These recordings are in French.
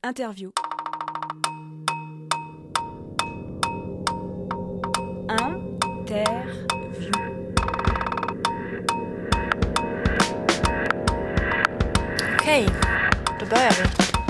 Interview. Interview. Okej, då börjar vi.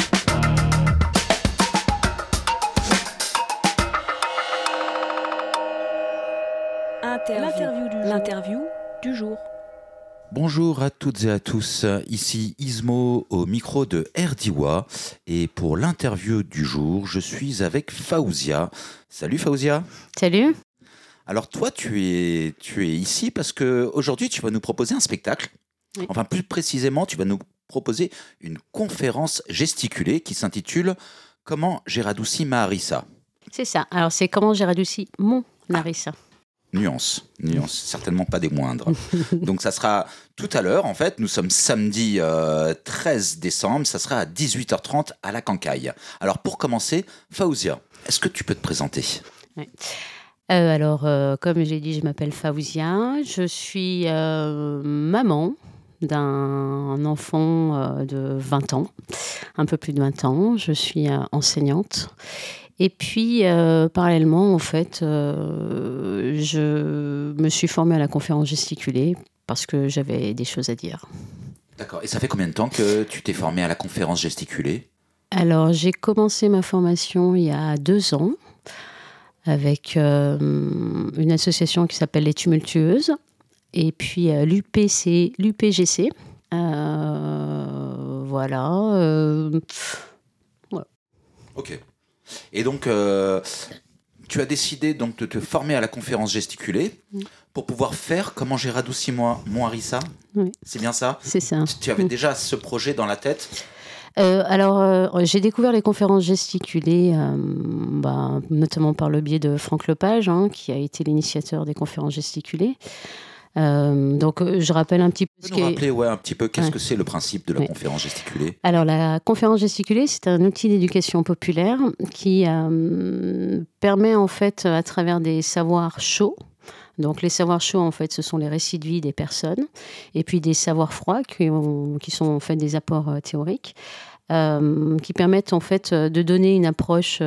L'interview du jour. Bonjour à toutes et à tous, ici Ismo au micro de RDiwa et pour l'interview du jour, je suis avec Faouzia. Salut Faouzia. Salut. Alors toi, tu es ici parce que aujourd'hui, tu vas nous proposer un spectacle. Oui. Enfin, plus précisément, tu vas nous proposer une conférence gesticulée qui s'intitule « Comment j'ai radouci ma harissa ». C'est ça. Alors, c'est comment j'ai radouci mon harissa. Nuance, certainement pas des moindres. Donc ça sera tout à l'heure, en fait, nous sommes samedi 13 décembre, ça sera à 18h30 à la Cancaille. Alors pour commencer, Faouzia, est-ce que tu peux te présenter ? Ouais. Comme j'ai dit, je m'appelle Faouzia, je suis maman d'un enfant de 20 ans, un peu plus de 20 ans, je suis enseignante. Et puis, parallèlement, en fait, je me suis formée à la conférence gesticulée parce que j'avais des choses à dire. D'accord. Et ça fait combien de temps que tu t'es formée à la conférence gesticulée ? Alors, j'ai commencé ma formation il y a 2 ans avec une association qui s'appelle Les Tumultueuses et puis l'UPGC. Voilà. Ok. Et donc, tu as décidé donc de te former à la conférence gesticulée pour pouvoir faire comment j'ai radouci mon harissa. Oui. C'est bien ça ? C'est ça. Tu avais déjà ce projet dans la tête ? J'ai découvert les conférences gesticulées, notamment par le biais de Franck Lepage, qui a été l'initiateur des conférences gesticulées. Je rappelle un petit peu Tu peux nous rappeler un petit peu qu'est-ce que c'est le principe de la conférence gesticulée ? Alors, la conférence gesticulée, c'est un outil d'éducation populaire qui permet, en fait, à travers des savoirs chauds. Donc, les savoirs chauds, en fait, ce sont les récits de vie des personnes. Et puis, des savoirs froids qui sont, en fait, des apports théoriques. Qui permettent en fait de donner une approche,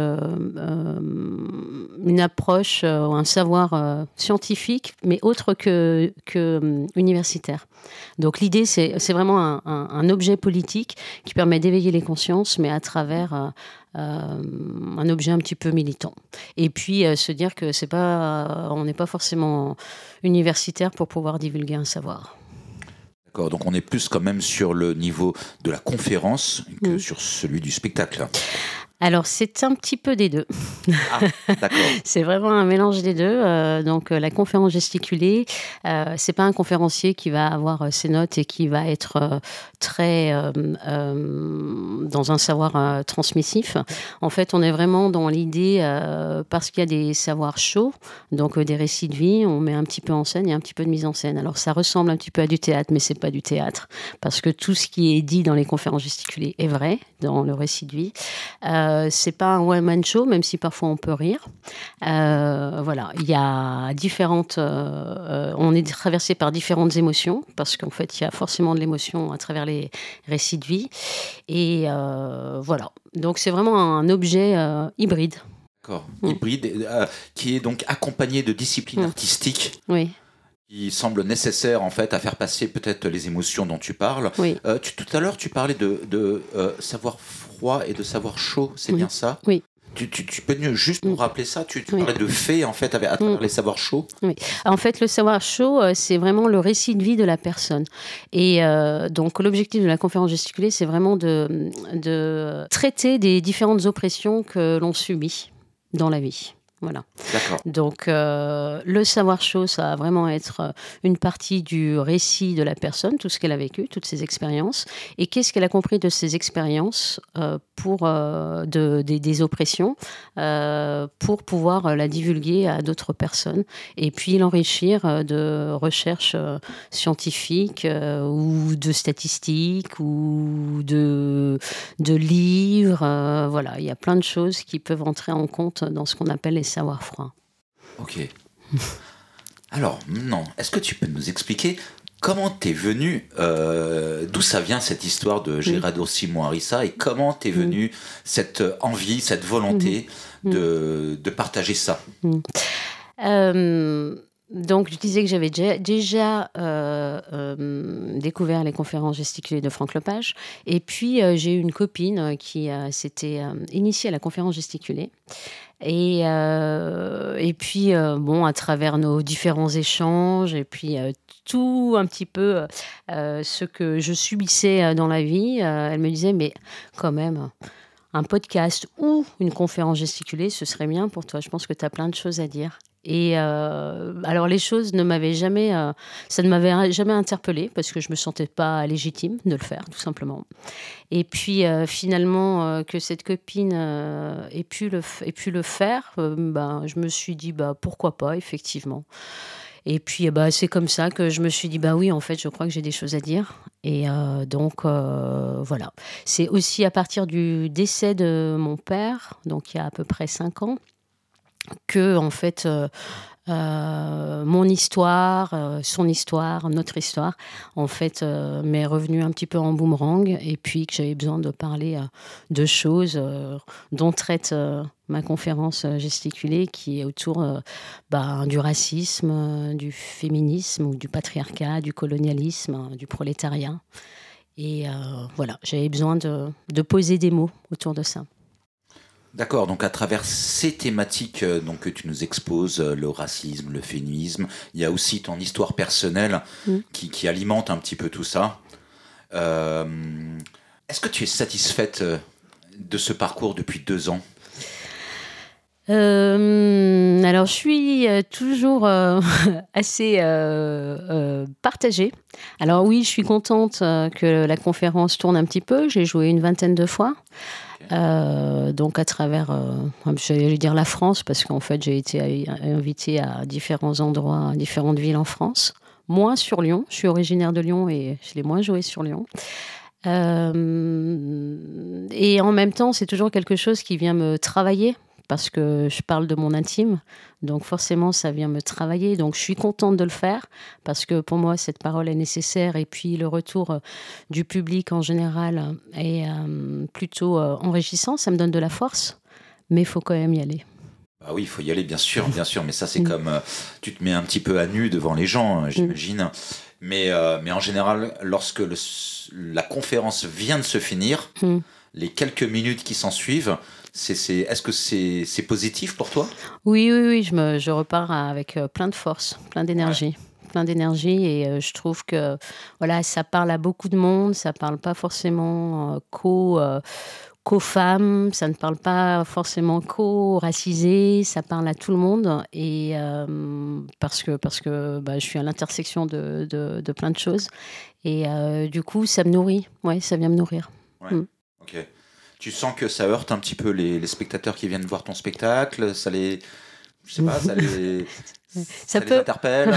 un savoir scientifique, mais autre que universitaire. Donc l'idée, c'est vraiment un objet politique qui permet d'éveiller les consciences, mais à travers un objet un petit peu militant. Et puis se dire que on n'est pas forcément universitaire pour pouvoir divulguer un savoir. D'accord, donc on est plus quand même sur le niveau de la conférence que sur celui du spectacle. Alors, c'est un petit peu des deux. Ah, d'accord. C'est vraiment un mélange des deux. La conférence gesticulée, c'est pas un conférencier qui va avoir ses notes et qui va être très dans un savoir transmissif. En fait, on est vraiment dans l'idée, parce qu'il y a des savoirs chauds, donc des récits de vie, on met un petit peu en scène et un petit peu de mise en scène. Alors, ça ressemble un petit peu à du théâtre, mais c'est pas du théâtre, parce que tout ce qui est dit dans les conférences gesticulées est vrai, dans le récit de vie. C'est pas un one-man show, même si parfois on peut rire. Il y a différentes... on est traversé par différentes émotions, parce qu'en fait, il y a forcément de l'émotion à travers les récits de vie. Et voilà. Donc, c'est vraiment un objet hybride. D'accord. Hybride, qui est donc accompagné de disciplines artistiques. Oui. Qui semble nécessaire en fait à faire passer peut-être les émotions dont tu parles. Oui. Tout à l'heure, tu parlais de savoir froid et de savoir chaud, c'est bien ça ? Oui. Tu peux juste nous rappeler ça ? Tu parlais de faits en fait à travers les savoirs chauds ? Oui. En fait, le savoir chaud, c'est vraiment le récit de vie de la personne. Et donc, l'objectif de la conférence gesticulée, c'est vraiment de traiter des différentes oppressions que l'on subit dans la vie. Voilà. D'accord. Donc, le savoir chaud, ça va vraiment être une partie du récit de la personne, tout ce qu'elle a vécu, toutes ses expériences, et qu'est-ce qu'elle a compris de ces expériences des oppressions, pour pouvoir la divulguer à d'autres personnes, et puis l'enrichir de recherches scientifiques ou de statistiques ou de livres. Voilà, il y a plein de choses qui peuvent entrer en compte dans ce qu'on appelle les savoirs froids. Ok. Alors, maintenant, est-ce que tu peux nous expliquer Comment t'es venu, d'où ça vient cette histoire de Gerardo Simon Harissa et comment t'es venu cette envie, cette volonté de partager ça? Donc, je disais que j'avais déjà découvert les conférences gesticulées de Franck Lepage. Et puis, j'ai eu une copine qui s'était initiée à la conférence gesticulée. Et puis, bon, à travers nos différents échanges, et puis tout un petit peu ce que je subissais dans la vie, elle me disait, mais quand même, un podcast ou une conférence gesticulée, ce serait bien pour toi. Je pense que tu as plein de choses à dire. Et alors les choses ça ne m'avait jamais interpellée parce que je me sentais pas légitime de le faire, tout simplement. Et puis finalement que cette copine ait pu le faire, je me suis dit pourquoi pas, effectivement. Et puis c'est comme ça que je me suis dit oui, en fait je crois que j'ai des choses à dire. Et donc voilà. C'est aussi à partir du décès de mon père, donc il y a à peu près 5 ans, que en fait mon histoire, son histoire, notre histoire, en fait m'est revenue un petit peu en boomerang, et puis que j'avais besoin de parler de choses dont traite ma conférence gesticulée, qui est autour du racisme, du féminisme, ou du patriarcat, du colonialisme, du prolétariat. Et voilà, j'avais besoin de poser des mots autour de ça. D'accord, donc à travers ces thématiques donc, que tu nous exposes, le racisme, le féminisme, il y a aussi ton histoire personnelle qui alimente un petit peu tout ça. Est-ce que tu es satisfaite de ce parcours depuis 2 ans ? Alors, je suis toujours assez partagée. Alors oui, je suis contente que la conférence tourne un petit peu. J'ai joué une 20aine de fois. Donc à travers, j'allais dire la France, parce qu'en fait j'ai été invitée à différents endroits, à différentes villes en France. Moins sur Lyon, je suis originaire de Lyon et je l'ai moins joué sur Lyon. Et en même temps, c'est toujours quelque chose qui vient me travailler, parce que je parle de mon intime, donc forcément ça vient me travailler. Donc je suis contente de le faire, parce que pour moi cette parole est nécessaire, et puis le retour du public en général est plutôt enrichissant, ça me donne de la force, mais il faut quand même y aller. Ah oui, il faut y aller, bien sûr, mais ça c'est comme tu te mets un petit peu à nu devant les gens, j'imagine. Mais en général, lorsque la conférence vient de se finir, les quelques minutes qui s'en suivent, est-ce que c'est positif pour toi ? Oui, je repars avec plein de force, plein d'énergie. Et je trouve que voilà, ça parle à beaucoup de monde, ça parle pas forcément qu'aux femmes, ça ne parle pas forcément qu'aux racisés, ça parle à tout le monde, et parce que je suis à l'intersection de plein de choses, et du coup ça me nourrit, ça vient me nourrir. Ok. Tu sens que ça heurte un petit peu les spectateurs qui viennent voir ton spectacle, ça les interpelle.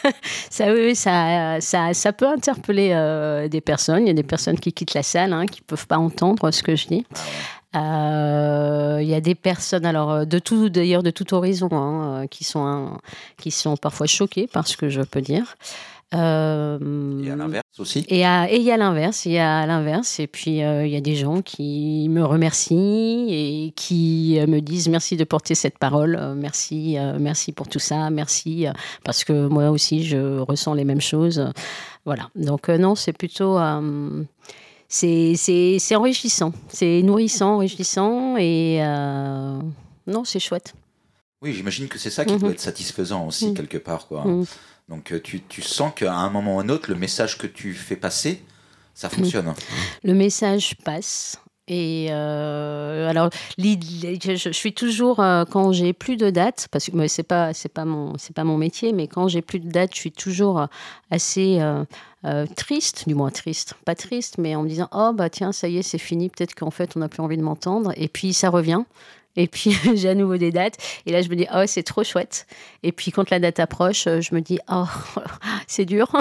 Ça peut interpeller des personnes. Il y a des personnes qui quittent la salle, qui peuvent pas entendre ce que je dis. Il y a des personnes, alors de tout horizon, qui sont parfois choquées par ce que je peux dire. Et à l'inverse aussi. Et il y a l'inverse. Et puis il y a des gens qui me remercient et qui me disent merci de porter cette parole, merci pour tout ça, merci parce que moi aussi je ressens les mêmes choses. Voilà. Donc non, c'est plutôt c'est enrichissant, c'est nourrissant, enrichissant, et non, c'est chouette. Oui, j'imagine que c'est ça qui doit être satisfaisant aussi quelque part, quoi. Donc tu sens qu'à un moment ou un autre, le message que tu fais passer, ça fonctionne. Le message passe. Et alors, je suis toujours, quand j'ai plus de dates, parce que c'est pas mon métier, mais quand j'ai plus de dates, je suis toujours assez triste, du moins triste, pas triste, mais en me disant tiens, ça y est, c'est fini, peut-être qu'en fait on n'a plus envie de m'entendre, et puis ça revient. Et puis, j'ai à nouveau des dates. Et là, je me dis, c'est trop chouette. Et puis, quand la date approche, je me dis, c'est dur.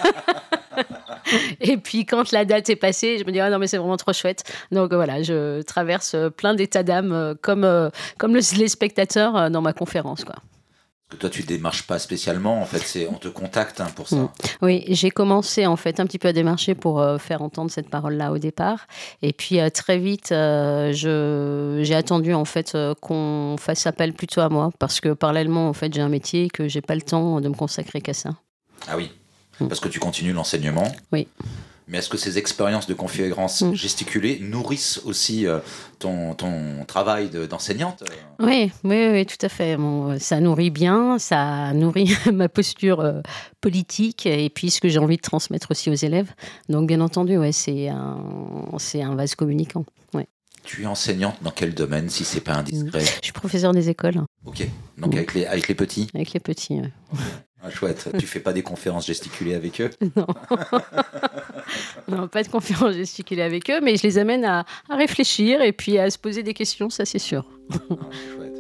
Et puis, quand la date est passée, je me dis, non, mais c'est vraiment trop chouette. Donc, voilà, je traverse plein d'états d'âme, comme les spectateurs dans ma conférence, quoi. Que toi, tu démarches pas spécialement, en fait, on te contacte pour ça. Oui, j'ai commencé en fait un petit peu à démarcher pour faire entendre cette parole-là au départ. Et puis très vite, j'ai attendu en fait qu'on fasse appel plutôt à moi parce que parallèlement, en fait, j'ai un métier et que j'ai pas le temps de me consacrer qu'à ça. Ah oui, parce que tu continues l'enseignement. Oui. Mais est-ce que ces expériences de conférence gesticulée nourrissent aussi ton travail d'enseignante? Oui, tout à fait. Bon, ça nourrit bien, ça nourrit ma posture politique et puis ce que j'ai envie de transmettre aussi aux élèves. Donc, bien entendu, c'est un vase communicant. Ouais. Tu es enseignante dans quel domaine, si c'est pas indiscret? Je suis professeure des écoles. Ok, donc avec les petits? Avec les petits, oui. Ah, chouette. Tu fais pas des conférences gesticulées avec eux? Non. Non, pas de conférences gesticulées avec eux, mais je les amène à réfléchir et puis à se poser des questions, ça c'est sûr. Ah, chouette.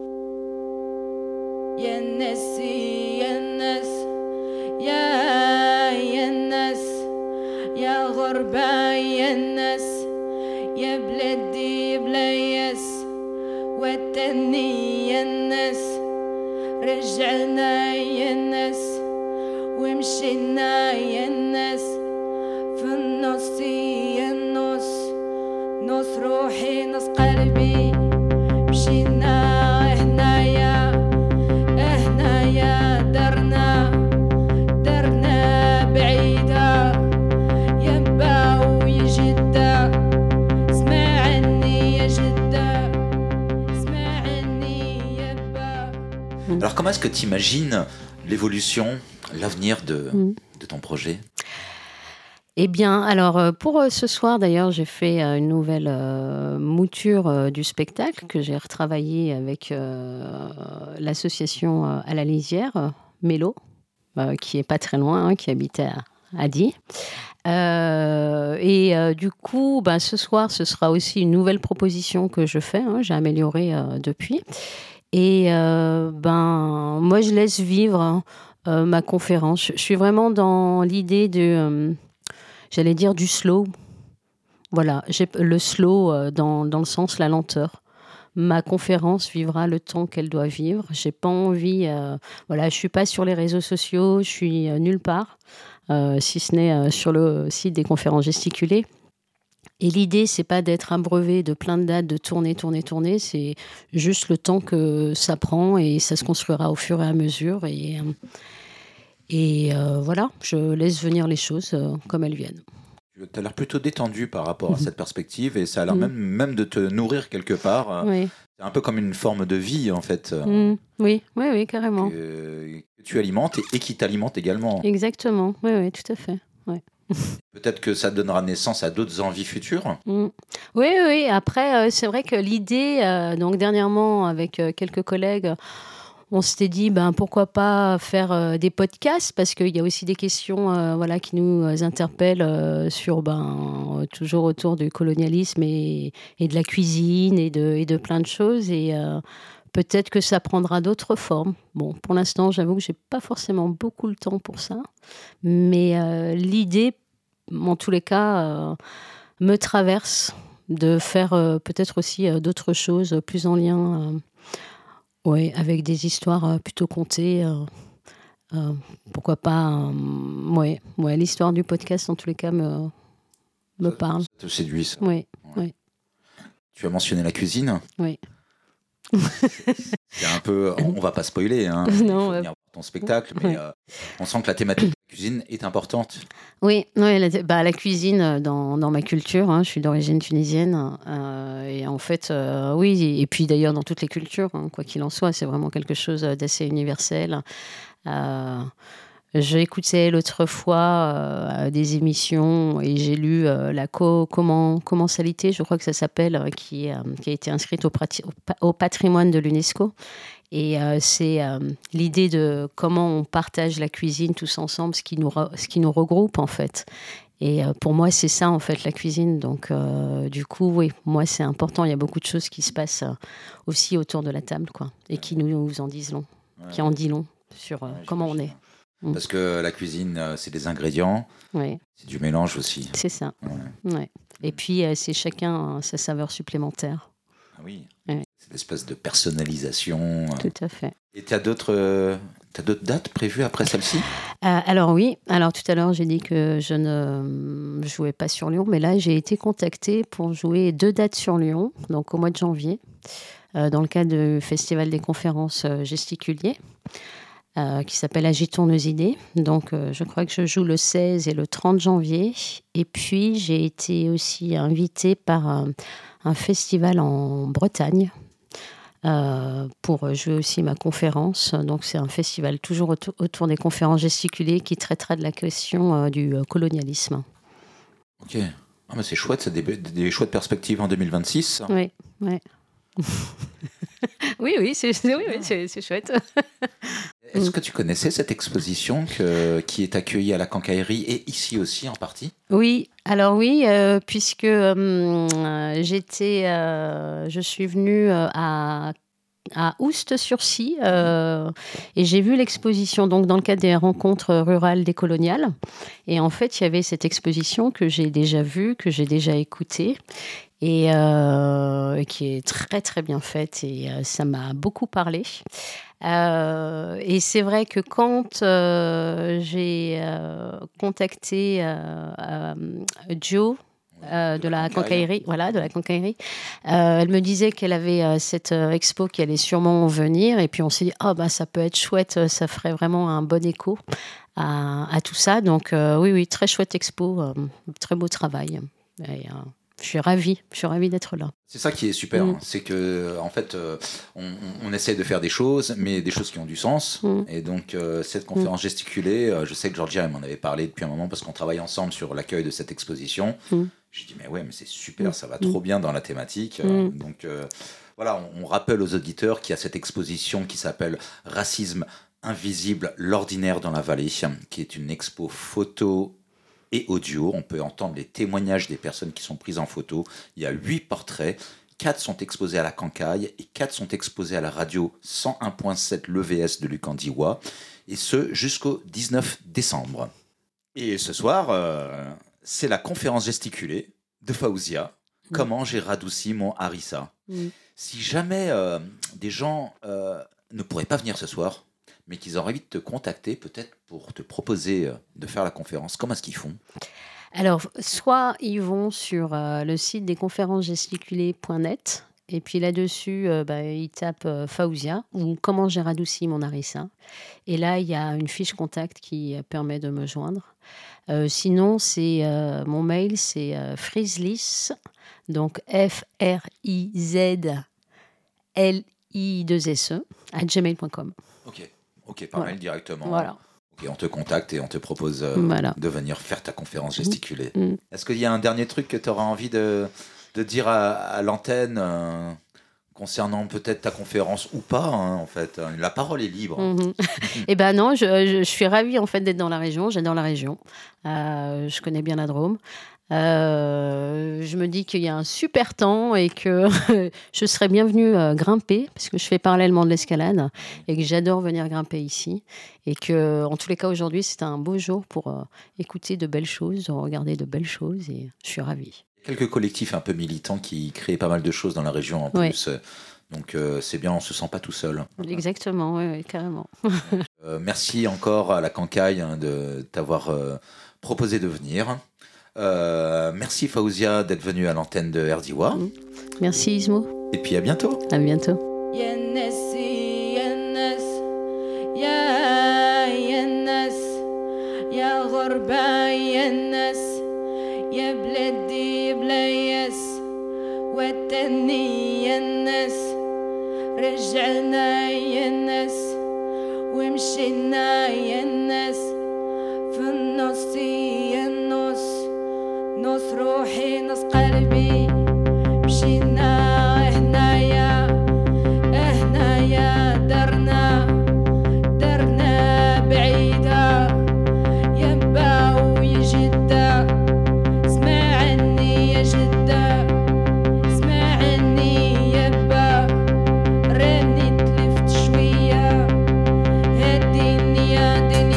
رجعنا يا الناس ومشينا يا الناس في النص يا النص نص روحي نص قلبي مشينا هنايا درنا بعيدة يبا ويا جدة اسمعني يا جدة اسمعني يبا. Alors comment est-ce que tu imagines l'évolution, l'avenir de ton projet? Eh bien, alors pour ce soir d'ailleurs, j'ai fait une nouvelle mouture du spectacle que j'ai retravaillé avec l'association à la Lisière, Mélo, qui est pas très loin, qui habitait à Die. Du coup, ce soir, ce sera aussi une nouvelle proposition que je fais. J'ai amélioré depuis. Et moi, je laisse vivre ma conférence. Je suis vraiment dans l'idée de, j'allais dire, du slow. Voilà, j'ai le slow dans le sens la lenteur. Ma conférence vivra le temps qu'elle doit vivre. J'ai pas envie, je suis pas sur les réseaux sociaux, je suis nulle part, si ce n'est sur le site des conférences gesticulées. Et l'idée, c'est pas d'être abreuvé de plein de dates, de tourner. C'est juste le temps que ça prend et ça se construira au fur et à mesure. Et voilà, je laisse venir les choses comme elles viennent. Tu as l'air plutôt détendu par rapport à cette perspective et ça a l'air même de te nourrir quelque part. Oui. C'est un peu comme une forme de vie, en fait. Oui, carrément. Que tu alimentes et qui t'alimente également. Exactement, oui, tout à fait. Ouais. Peut-être que ça donnera naissance à d'autres envies futures. Oui. Après, c'est vrai que l'idée, donc dernièrement, avec quelques collègues, on s'était dit, pourquoi pas faire des podcasts, parce qu'il y a aussi des questions qui nous interpellent sur, toujours autour du colonialisme et de la cuisine et de plein de choses. Et peut-être que ça prendra d'autres formes. Bon, pour l'instant, j'avoue que je n'ai pas forcément beaucoup le temps pour ça. Mais l'idée, en tous les cas, me traverse de faire peut-être aussi d'autres choses plus en lien avec des histoires plutôt contées. Pourquoi pas l'histoire du podcast, en tous les cas, me parle. Ça te séduit, ça. Oui. Tu as mentionné la cuisine. Oui. C'est un peu, on va pas spoiler, Non, il faut venir voir ton spectacle, mais on sent que la thématique de la cuisine est importante. Oui, la cuisine dans ma culture, je suis d'origine tunisienne, et en fait, oui, et puis d'ailleurs dans toutes les cultures, quoi qu'il en soit, c'est vraiment quelque chose d'assez universel. J'ai écouté l'autre fois des émissions et j'ai lu la commensalité, je crois que ça s'appelle, qui a été inscrite au patrimoine de l'UNESCO. Et c'est l'idée de comment on partage la cuisine tous ensemble, ce qui nous regroupe en fait. Et pour moi, c'est ça en fait la cuisine. Donc du coup, oui, moi c'est important. Il y a beaucoup de choses qui se passent aussi autour de la table, quoi, et qui nous en disent long, qui en dit long sur comment on est. Parce que la cuisine, c'est des ingrédients, c'est du mélange aussi. C'est ça. Ouais. Et puis, c'est chacun sa saveur supplémentaire. Ah oui. Ouais. C'est l'espèce de personnalisation. Tout à fait. Et tu as d'autres dates prévues après celle-ci? Alors oui, alors tout à l'heure j'ai dit que je ne jouais pas sur Lyon, mais là j'ai été contactée pour jouer 2 dates sur Lyon, donc au mois de janvier, dans le cadre du Festival des conférences gesticuliers, qui s'appelle Agitons nos idées. Donc je crois que je joue le 16 et le 30 janvier. Et puis j'ai été aussi invitée par un festival en Bretagne, pour jouer aussi ma conférence. Donc c'est un festival toujours autour des conférences gesticulées qui traitera de la question du colonialisme. Ok. Ah, mais c'est chouette, c'est des chouettes perspectives en 2026. Oui, oui. oui, c'est chouette. Est-ce que tu connaissais cette exposition qui est accueillie à la Quincaillerie et ici aussi en partie? Oui, alors oui, puisque je suis venue à Oust-sur-Scie et j'ai vu l'exposition donc dans le cadre des rencontres rurales décoloniales. Et en fait, il y avait cette exposition que j'ai déjà vue, que j'ai déjà écoutée et qui est très très bien faite et ça m'a beaucoup parlé. Et c'est vrai que quand j'ai contacté Jo de la Quincaillerie, elle me disait qu'elle avait cette expo qui allait sûrement venir, et puis on s'est dit ça peut être chouette, ça ferait vraiment un bon écho à tout ça. Donc oui, très chouette expo, très beau travail. Et, je suis ravie d'être là. C'est ça qui est super, c'est que en fait, on essaie de faire des choses, mais des choses qui ont du sens. Et donc cette conférence gesticulée, je sais que Georgia m'en avait parlé depuis un moment parce qu'on travaille ensemble sur l'accueil de cette exposition. J'ai dit mais c'est super, ça va trop bien dans la thématique. Donc voilà, on rappelle aux auditeurs qu'il y a cette exposition qui s'appelle Racisme invisible, l'ordinaire dans la vallée, qui est une expo photo et audio. On peut entendre les témoignages des personnes qui sont prises en photo. Il y a 8 portraits, 4 sont exposés à la Cancaille et 4 sont exposés à la radio 101.7 l'EVS de Lucandiwa, et ce jusqu'au 19 décembre. Et ce soir, c'est la conférence gesticulée de Fawzia, Comment j'ai radouci mon harissa. Si jamais des gens ne pourraient pas venir ce soir, mais qu'ils auraient envie de te contacter peut-être pour te proposer de faire la conférence, comment est-ce qu'ils font? Alors, soit ils vont sur le site des conférencesgesticulées.net, et puis là-dessus, ils tapent Fawzia ou Comment j'ai radouci mon harissa. Et là, il y a une fiche contact qui permet de me joindre. Sinon, c'est mon mail, c'est Frizlis, donc FRIZLI2SE @gmail.com. Ok, par mail directement. Voilà. Ok, on te contacte et on te propose de venir faire ta conférence gesticulée. Est-ce qu'il y a un dernier truc que tu auras envie de dire à l'antenne concernant peut-être ta conférence ou pas, en fait? La parole est libre. Eh ben non, je suis ravie en fait d'être dans la région. J'adore la région. Je connais bien la Drôme. Je me dis qu'il y a un super temps et que je serais bienvenue grimper, parce que je fais parallèlement de l'escalade et que j'adore venir grimper ici, et que en tous les cas aujourd'hui c'est un beau jour pour écouter de belles choses, regarder de belles choses, et je suis ravie. Quelques collectifs un peu militants qui créent pas mal de choses dans la région en plus. Donc c'est bien, on se sent pas tout seul. Exactement, oui, carrément. Merci encore à la Cancaille de t'avoir proposé de venir. Merci Fawzia d'être venue à l'antenne de RDIWA. Merci Ismo. Et puis à bientôt. À bientôt. يا بلادي بلاياس وتني يا الناس رجعنا يا الناس ومشينا يا الناس في النص يا النص نص روحي نص قلبي مشينا هنايا هنايا درنا بعيدة يبا ويجدة دنيا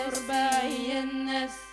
التربة هي الناس